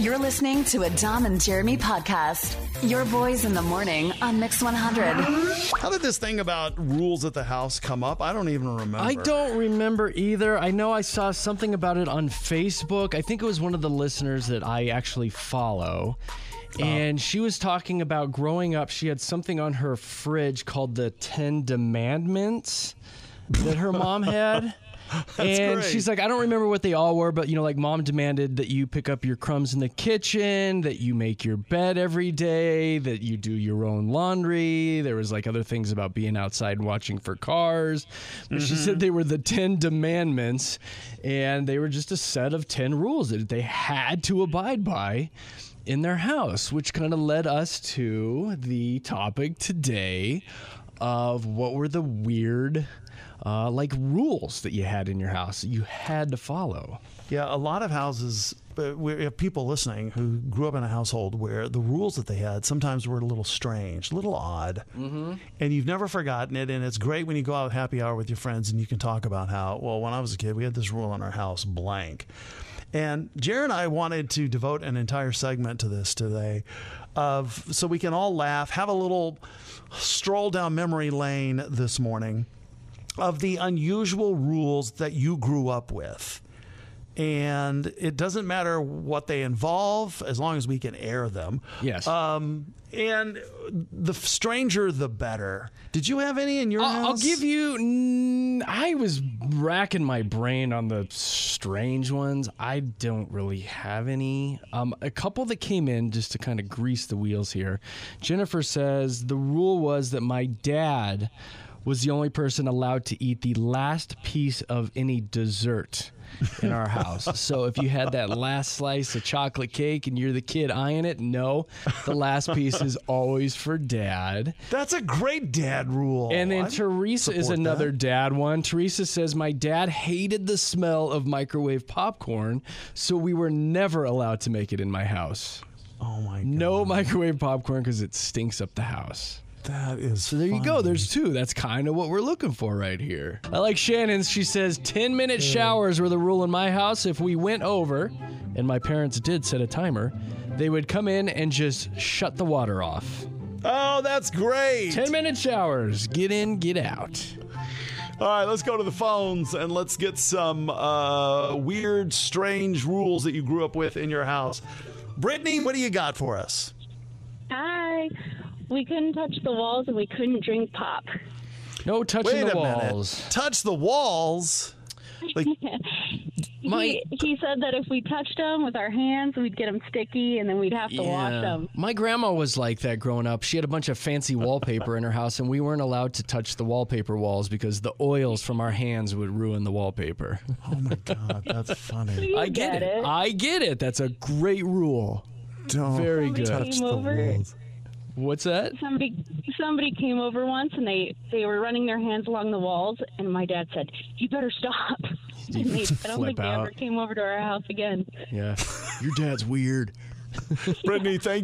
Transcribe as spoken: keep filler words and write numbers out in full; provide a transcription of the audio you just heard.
You're listening to a Dom and Jeremy podcast. Your boys in the morning on Mix one hundred. How did this thing about rules at the house come up? I don't even remember. I don't remember either. I know I saw something about it on Facebook. I think it was one of the listeners that I actually follow. And she was talking about growing up. She had something on her fridge called the Ten Demandments that her mom had. And great. she's like, I don't remember what they all were, but, you know, like mom demanded that you pick up your crumbs in the kitchen, that you make your bed every day, that you do your own laundry. There was like other things about being outside and watching for cars. But mm-hmm. she said they were the Ten Demandments, and they were just a set of ten rules that they had to abide by in their house, which kind of led us to the topic today of what were the weird Uh, like rules that you had in your house that you had to follow. Yeah, a lot of houses, uh, we have people listening who grew up in a household where the rules that they had sometimes were a little strange, a little odd, mm-hmm. and you've never forgotten it. And it's great when you go out happy hour with your friends and you can talk about how, well, when I was a kid, we had this rule in our house, blank. And Jared and I wanted to devote an entire segment to this today, of so we can all laugh, have a little stroll down memory lane this morning of the unusual rules that you grew up with. And it doesn't matter what they involve, as long as we can air them. Yes. Um, and the stranger, the better. Did you have any in your I'll, house? I'll give you... Mm, I was racking my brain on the strange ones. I don't really have any. Um, a couple that came in, just to kind of grease the wheels here. Jennifer says, the rule was that my dad was the only person allowed to eat the last piece of any dessert in our house. So if you had that last slice of chocolate cake and you're the kid eyeing it, no, the last piece is always for dad. That's a great dad rule. And then I Teresa is another that. dad one. Teresa says, my dad hated the smell of microwave popcorn, so we were never allowed to make it in my house. Oh my God. No microwave popcorn because it stinks up the house. That is So there funny. you go. There's two. That's kind of what we're looking for right here. I like Shannon's. She says ten minute showers were the rule in my house. If we went over, and my parents did set a timer, they would come in and just shut the water off. Oh, that's great. ten minute showers. Get in, get out. All right, let's go to the phones and let's get some uh, weird, strange rules that you grew up with in your house. Brittany, what do you got for us? Hi. We couldn't touch the walls and we couldn't drink pop. No touching Wait the a walls. minute. Touch the walls? Like, My- he, he said that if we touched them with our hands, we'd get them sticky and then we'd have to wash them. My grandma was like that growing up. She had a bunch of fancy wallpaper in her house, and we weren't allowed to touch the wallpaper walls because the oils from our hands would ruin the wallpaper. oh my God, that's funny. You I get, it. it. I get it. That's a great rule. Don't Very good. touch Came the over. walls. What's that? Somebody somebody came over once and they, they were running their hands along the walls, and my dad said, you better stop. And they, I don't Flip think they out. ever came over to our house again. Yeah. Your dad's weird. Brittany, thank